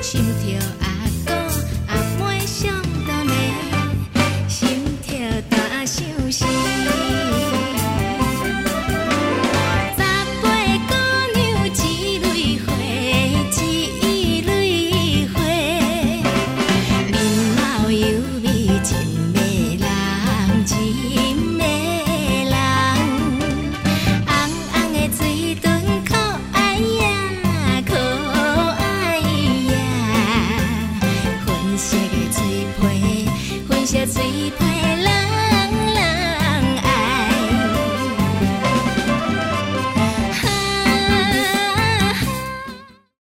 心跳阿哥阿妹上当的，心跳大想死。十八姑娘一蕊花，一蕊花，面貌优美真迷人，真迷人。红红的嘴唇，可爱呀，可爱呀。粉色的嘴皮，粉色嘴